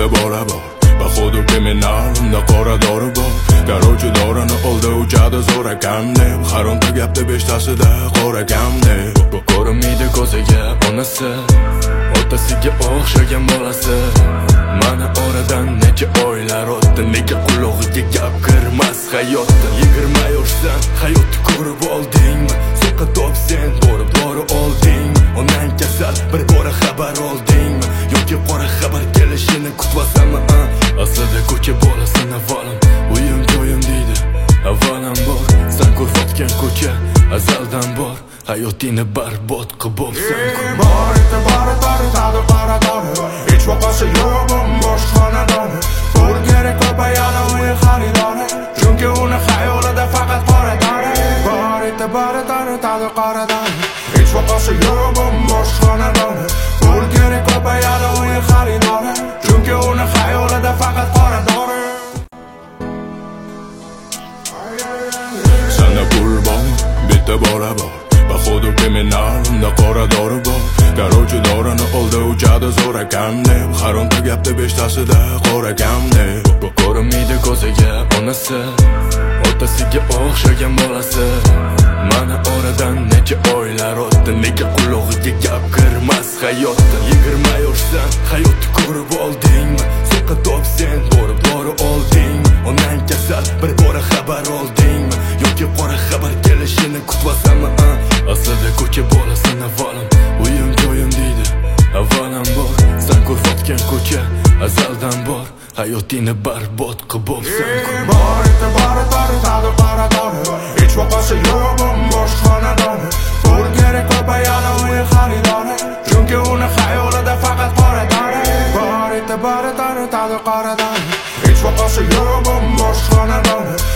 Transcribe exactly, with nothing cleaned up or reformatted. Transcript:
bitta bora bor va xuddi kriminalda qora dori bor. Qarovchi dorini oldi uchadi zo'r akam deb, har o'nta gapda beshtasida qora akam deb. Ko'rinmaydi ko'ziga onasi, otasiga o'xshagan bolasi. Mana oradan necha oylar o'tdi, nega qulog'iga gap kirmas hayotda. Yigirma yoshsan hayotni ko'rib oldingmi? So'qqa top sen borib borib oldingmi? Onang kasal bir bora xabar oldingmi? Yoki qora xabar kelishini kutvasanmi? Aslida ko'cha bolasini avvalim uyim joyim deydi, avvalam bor. Sen ko'rsatgan ko'cha azaldan bor, hayotingni barbod qilib bo'lsan. Bor edi bari dori tadi qora dori, hech vaqosi yo'q bo'sh xonadoni. Pul kerak ko'payadi uy xaridori, chunki uni xayolida faqat qora dori. Bor edi bari dori tadi qora dori, hech vaqosi yo'q bo'sh xonadoni. Pul kerak ko'payadi uy xaridori, chunki uni xayolida faqat qora dori. Sana pul bor, bitta bora bor va xuddi kriminalda qora dori bor. Qarovchi dorini oldi uchadi zo'r akam deb, har o'nta gapda beshtasida qora akam deb. Ko'rinmaydi ko'ziga onasi, otasiga o'xshagan bolasi. Mana oradan necha oylar o'tdi, nega qulog'iga gap kirmas hayotda. Yigirma yoshsan hayotni ko'rib oldingmi? So'qqa top sen borib borib oldingmi? Onang kasal bir bora xabar oldingmi? Yoki qora xabar kelishini kutvasanmi? Aslida ko'cha bolasini avvalim uyim joyim deydi, avvalam bor. Sen ko'rsatgan ko'cha azaldan bor, hayotingni barbod qilib bo'lsan. Bor edi bari dori tadi qora dori, hech vaqosi yo'q bo'sh xonadoni. Pul kerak ko'payadi uy xaridori, chunki uni xayolida faqat qora dori. Bor edi bari dori tadi qora dori, hech vaqosi yo'q bo'sh xonadoni.